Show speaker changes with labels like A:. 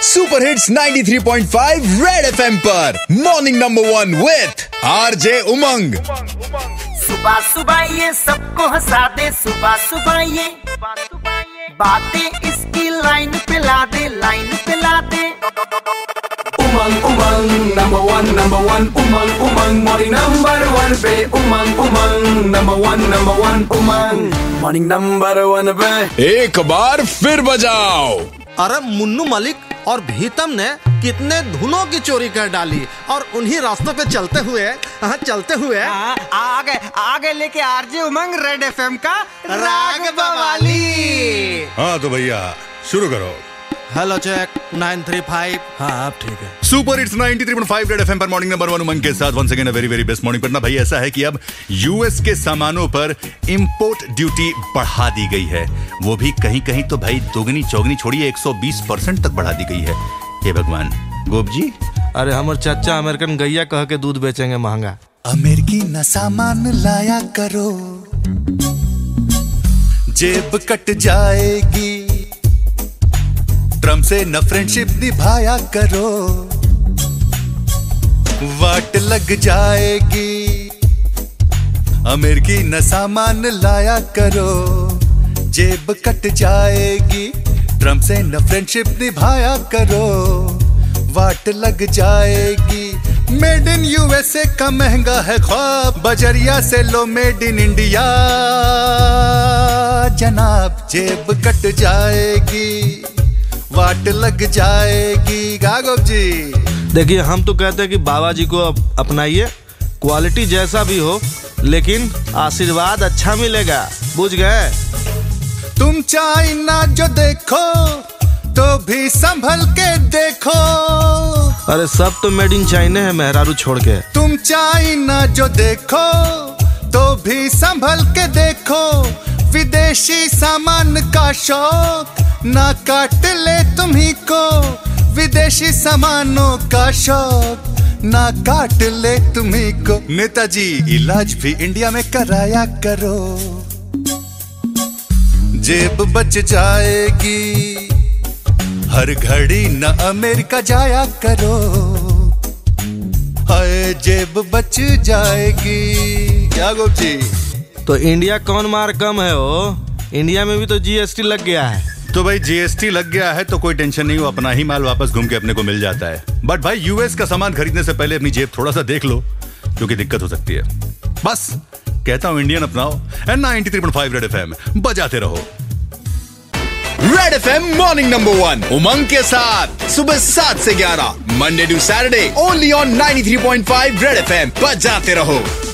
A: Super hits 93.5 red FM पर morning number 1 with RJ Umang.
B: सुबह सुबह ये सबको हंसा दे, सुबह सुबह ये बातें इसकी लाइन पे ला दे, लाइन पे ला दे।
C: Umang Umang number one Umang Umang morning number 1 पे Umang Umang number one Umang morning number 1 पे
A: एक बार फिर बजाओ।
D: अरे मुन्नू मलिक और भीतम ने कितने धुनों की चोरी कर डाली और उन्हीं रास्तों पे चलते हुए
E: आगे लेके आरजे उमंग रेड एफएम का राग बवाली।
F: हाँ तो भैया शुरू करो।
D: Hello check 935। हाँ आप ठीक है।
F: सुपर हिट्स 93.5 रेड एफएम पर मॉर्निंग नंबर 1 उमंग के साथ once again a very best morning. पर ना भाई ऐसा है कि अब यूएस के सामानों पर इंपोर्ट ड्यूटी बढ़ा दी गई है। वो भी कहीं कहीं तो भाई दोगुनी चौगुनी छोड़िए 120% तक बढ़ा दी गई है। हे भगवान। गोप जी
D: अरे हमारे चाचा अमेरिकन गैया कह के दूध बेचेंगे महंगा।
G: अमेरिकी न सामान लाया करो, जेब कट जाएगी। ट्रम्प से न फ्रेंडशिप निभाया करो, वाट लग जाएगी। अमेरिकी न सामान लाया करो, जेब कट जाएगी। ट्रम्प से न फ्रेंडशिप निभाया करो, वाट लग जाएगी। मेड इन यूएसए का महंगा है ख्वाब, बजरिया से लो मेड इन इंडिया जनाब। जेब कट जाएगी, वाट लग जाएगी। गागोब जी
D: देखिए हम तो कहते हैं कि बाबा जी को अपनाइए, क्वालिटी जैसा भी हो लेकिन आशीर्वाद अच्छा मिलेगा, बुझ गए।
G: तुम चाइना जो देखो तो भी संभल के देखो।
D: अरे सब तो मेड इन चाइना है मेहरारू छोड़ के।
G: तुम चाइना जो देखो तो भी संभल के देखो। विदेशी सामान का शौक ना काट ले तुम्ही को। विदेशी सामानों का शौक ना काट ले तुम्ही को। नेताजी इलाज भी इंडिया में कराया करो, जेब बच जाएगी। हर घड़ी न अमेरिका जाया करो, हाय जेब बच जाएगी। क्या गोप जी
D: तो इंडिया कौन मार कम है हो? इंडिया में भी तो जीएसटी लग गया है।
F: तो भाई जीएसटी लग गया है तो कोई टेंशन नहीं हो, अपना ही माल वापस घूम के अपने को मिल जाता है। बट भाई यूएस का सामान खरीदने से पहले अपनी जेब थोड़ा सा देख लो, क्योंकि दिक्कत हो सकती है। बस कहता हूं इंडियन अपनाओ एंड 93.5 रेड एफएम बजाते रहो।
A: Red FM morning number 1 Umang के साथ सुबह 7 से 11 Monday to Saturday only on 93.5 red FM बजाते रहो।